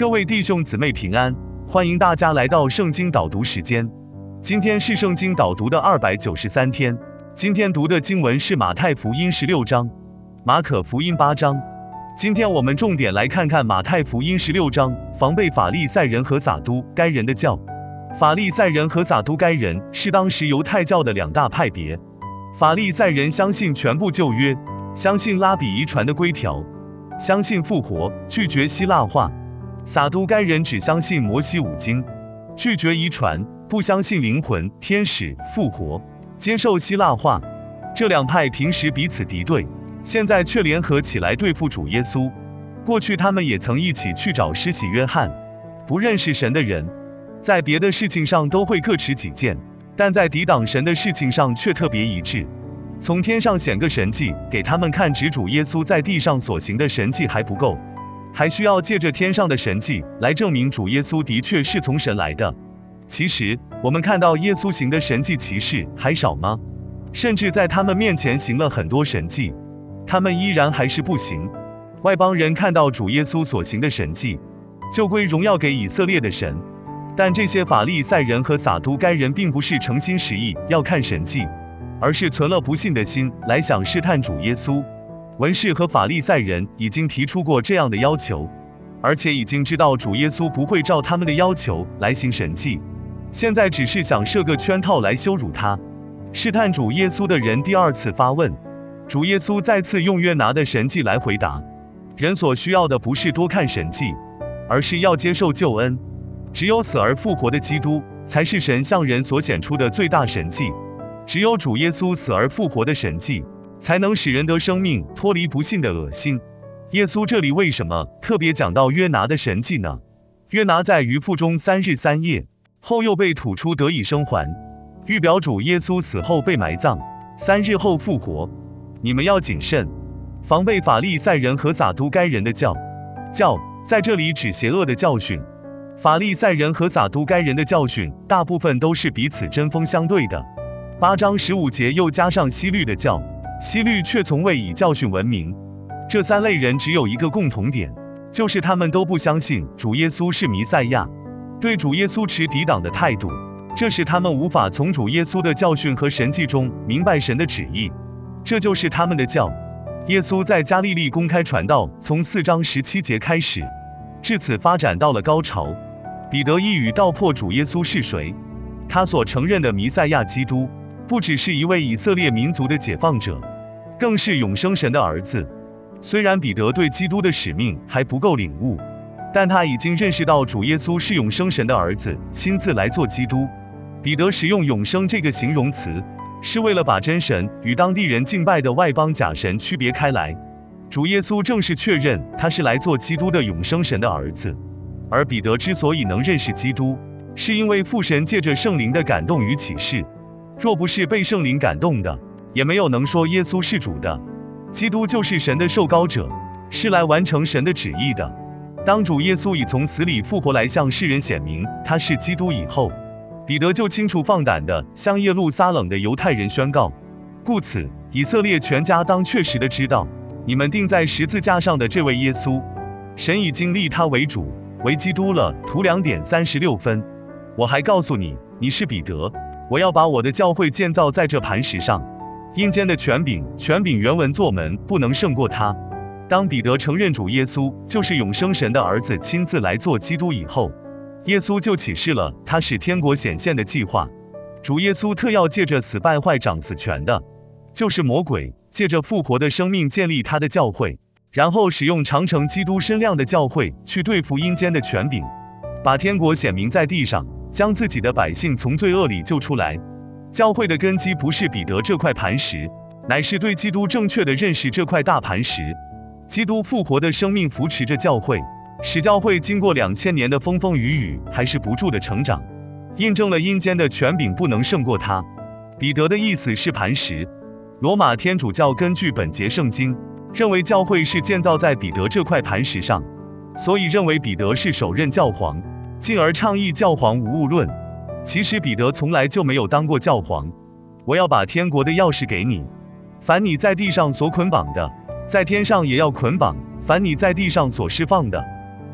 各位弟兄姊妹平安，欢迎大家来到圣经导读时间。今天是圣经导读的293天，今天读的经文是马太福音16章，马可福音8章。今天我们重点来看看马太福音16章，防备法利赛人和撒都该人的教。法利赛人和撒都该人是当时犹太教的两大派别。法利赛人相信全部旧约，相信拉比遗传的规条，相信复活，拒绝希腊化。撒都该人只相信摩西五经，拒绝遗传，不相信灵魂、天使、复活，接受希腊化。这两派平时彼此敌对，现在却联合起来对付主耶稣。过去他们也曾一起去找施洗约翰。不认识神的人，在别的事情上都会各持己见，但在抵挡神的事情上却特别一致。从天上显个神迹给他们看，指主耶稣在地上所行的神迹还不够，还需要借着天上的神迹来证明主耶稣的确是从神来的。其实我们看到耶稣行的神迹奇事还少吗？甚至在他们面前行了很多神迹，他们依然还是不行。外邦人看到主耶稣所行的神迹，就归荣耀给以色列的神。但这些法利赛人和撒都该人并不是诚心实意要看神迹，而是存了不信的心来想试探主耶稣。文士和法利赛人已经提出过这样的要求，而且已经知道主耶稣不会照他们的要求来行神迹，现在只是想设个圈套来羞辱他。试探主耶稣的人第二次发问，主耶稣再次用约拿的神迹来回答。人所需要的不是多看神迹，而是要接受救恩。只有死而复活的基督才是神向人所显出的最大神迹，只有主耶稣死而复活的神迹才能使人得生命，脱离不信的恶心。耶稣这里为什么特别讲到约拿的神迹呢？约拿在鱼腹中3日3夜后又被吐出得以生还，预表主耶稣死后被埋葬，3日后复活。你们要谨慎，防备法利赛人和撒都该人的教。教在这里指邪恶的教训。法利赛人和撒都该人的教训大部分都是彼此针锋相对的。8章15节又加上希律的教，希律却从未以教训闻名。这三类人只有一个共同点，就是他们都不相信主耶稣是弥赛亚，对主耶稣持抵挡的态度，这使他们无法从主耶稣的教训和神迹中明白神的旨意。这就是他们的教。耶稣在加利利公开传道，从4章17节开始，至此发展到了高潮。彼得一语道破主耶稣是谁，他所承认的弥赛亚基督，不只是一位以色列民族的解放者，更是永生神的儿子。虽然彼得对基督的使命还不够领悟，但他已经认识到主耶稣是永生神的儿子，亲自来做基督。彼得使用永生这个形容词，是为了把真神与当地人敬拜的外邦假神区别开来。主耶稣正是确认他是来做基督的永生神的儿子。而彼得之所以能认识基督，是因为父神借着圣灵的感动与启示。若不是被圣灵感动的，也没有能说耶稣是主的。基督就是神的受膏者，是来完成神的旨意的。当主耶稣已从死里复活来向世人显明他是基督以后，彼得就清楚放胆地向耶路撒冷的犹太人宣告，故此以色列全家当确实的知道，你们钉在十字架上的这位耶稣，神已经立他为主为基督了。图2点36分。我还告诉你，你是彼得，我要把我的教会建造在这磐石上。阴间的权柄原文作门，不能胜过他。当彼得承认主耶稣就是永生神的儿子，亲自来做基督以后，耶稣就启示了他使天国显现的计划。主耶稣特要借着死败坏掌死权的，就是魔鬼，借着复活的生命建立他的教会，然后使用长成基督身量的教会去对付阴间的权柄，把天国显明在地上，将自己的百姓从罪恶里救出来。教会的根基不是彼得这块磐石，乃是对基督正确的认识这块大磐石。基督复活的生命扶持着教会，使教会经过2000年的风风雨雨还是不住的成长，印证了阴间的权柄不能胜过他。彼得的意思是磐石。罗马天主教根据本节圣经，认为教会是建造在彼得这块磐石上，所以认为彼得是首任教皇，进而倡议教皇无误论。其实彼得从来就没有当过教皇。我要把天国的钥匙给你，凡你在地上所捆绑的，在天上也要捆绑；凡你在地上所释放的，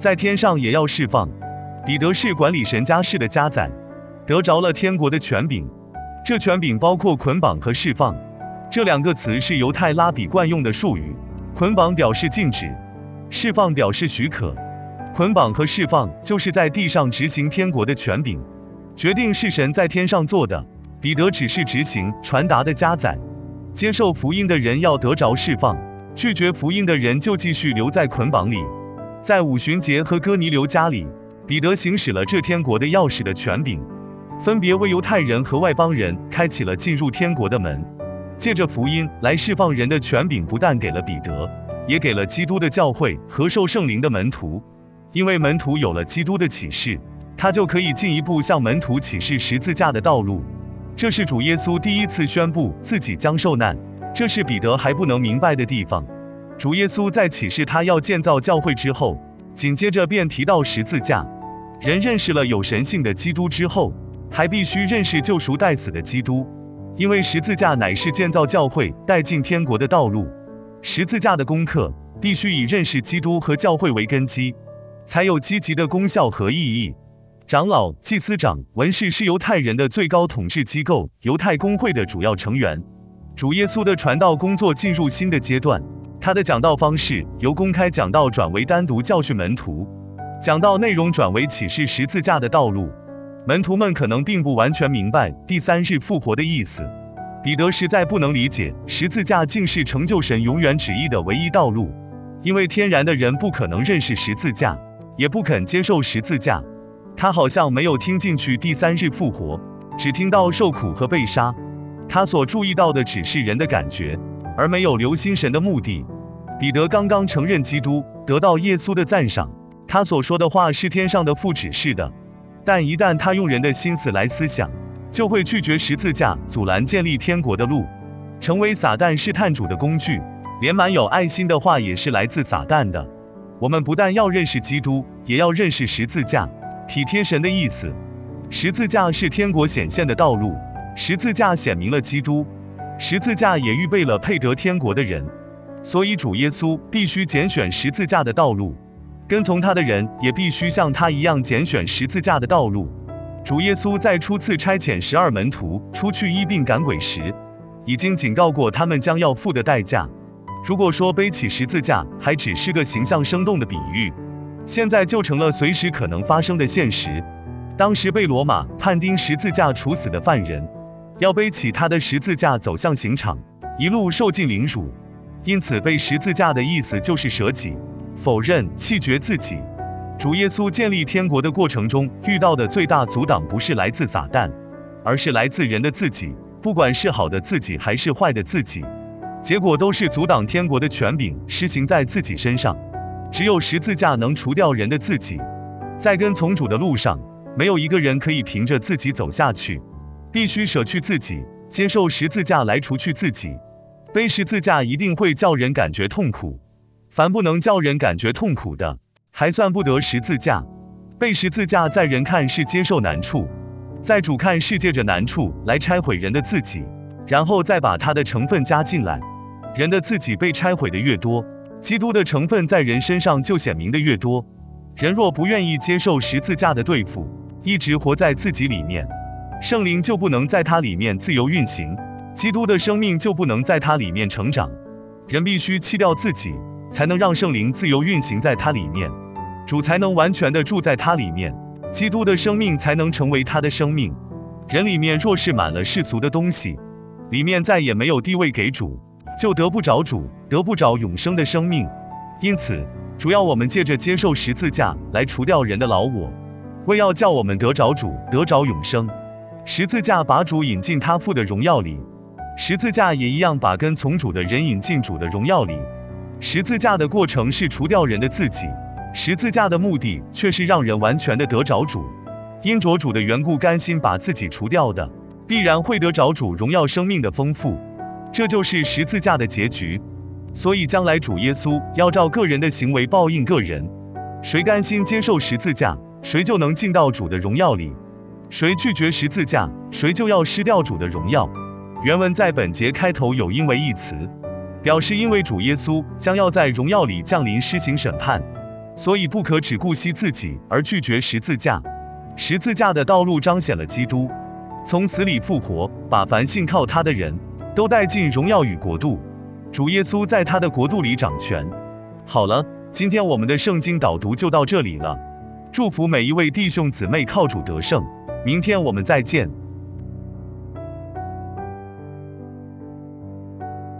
在天上也要释放。彼得是管理神家事的家宰，得着了天国的权柄。这权柄包括捆绑和释放，这两个词是犹太拉比惯用的术语。捆绑表示禁止，释放表示许可。捆绑和释放就是在地上执行天国的权柄，决定是神在天上做的。彼得只是执行传达的家宰，接受福音的人要得着释放，拒绝福音的人就继续留在捆绑里。在五旬节和哥尼流家里，彼得行使了这天国的钥匙的权柄，分别为犹太人和外邦人开启了进入天国的门。借着福音来释放人的权柄不但给了彼得，也给了基督的教会和受圣灵的门徒。因为门徒有了基督的启示，他就可以进一步向门徒启示十字架的道路。这是主耶稣第一次宣布自己将受难，这是彼得还不能明白的地方。主耶稣在启示他要建造教会之后，紧接着便提到十字架。人认识了有神性的基督之后，还必须认识救赎代死的基督，因为十字架乃是建造教会带进天国的道路。十字架的功课必须以认识基督和教会为根基，才有积极的功效和意义。长老、祭司长、文士是犹太人的最高统治机构，犹太公会的主要成员。主耶稣的传道工作进入新的阶段，他的讲道方式由公开讲道转为单独教训门徒，讲道内容转为启示十字架的道路。门徒们可能并不完全明白第三日复活的意思，彼得实在不能理解十字架竟是成就神永远旨意的唯一道路，因为天然的人不可能认识十字架，也不肯接受十字架。他好像没有听进去第三日复活，只听到受苦和被杀。他所注意到的只是人的感觉，而没有留心神的目的。彼得刚刚承认基督，得到耶稣的赞赏，他所说的话是天上的父指示的。但一旦他用人的心思来思想，就会拒绝十字架，阻拦建立天国的路，成为撒旦试探主的工具。连满有爱心的话也是来自撒旦的。我们不但要认识基督，也要认识十字架，体贴神的意思。十字架是天国显现的道路，十字架显明了基督，十字架也预备了配得天国的人。所以主耶稣必须拣选十字架的道路，跟从他的人也必须像他一样拣选十字架的道路。主耶稣在初次差遣12门徒出去医病赶鬼时，已经警告过他们将要付的代价。如果说背起十字架还只是个形象生动的比喻，现在就成了随时可能发生的现实。当时被罗马判钉十字架处死的犯人，要背起他的十字架走向刑场，一路受尽凌辱。因此背十字架的意思就是舍己、否认、弃绝自己。主耶稣建立天国的过程中遇到的最大阻挡不是来自撒旦，而是来自人的自己，不管是好的自己还是坏的自己，结果都是阻挡天国的权柄施行在自己身上。只有十字架能除掉人的自己。在跟从主的路上，没有一个人可以凭着自己走下去，必须舍去自己，接受十字架来除去自己。背十字架一定会叫人感觉痛苦，凡不能叫人感觉痛苦的，还算不得十字架。背十字架在人看是接受难处，在主看是借着难处来拆毁人的自己，然后再把他的成分加进来。人的自己被拆毁的越多，基督的成分在人身上就显明的越多。人若不愿意接受十字架的对付，一直活在自己里面，圣灵就不能在他里面自由运行，基督的生命就不能在他里面成长。人必须弃掉自己，才能让圣灵自由运行在他里面，主才能完全的住在他里面，基督的生命才能成为他的生命。人里面若是满了世俗的东西，里面再也没有地位给主，就得不着主，得不着永生的生命。因此主要我们借着接受十字架来除掉人的老我，为要叫我们得着主，得着永生。十字架把主引进他父的荣耀里，十字架也一样把跟从主的人引进主的荣耀里。十字架的过程是除掉人的自己，十字架的目的却是让人完全的得着主。因着主的缘故甘心把自己除掉的，必然会得着主荣耀生命的丰富。这就是十字架的结局。所以将来主耶稣要照个人的行为报应个人，谁甘心接受十字架，谁就能进到主的荣耀里；谁拒绝十字架，谁就要失掉主的荣耀。原文在本节开头有因为一词，表示因为主耶稣将要在荣耀里降临施行审判， 所以不可只顾惜自己而拒绝十字架。十字架的道路彰显了基督从死里复活，把凡信靠他的人都带进荣耀与国度。主耶稣在他的国度里掌权。好了，今天我们的圣经导读就到这里了。祝福每一位弟兄姊妹靠主得胜。明天我们再见。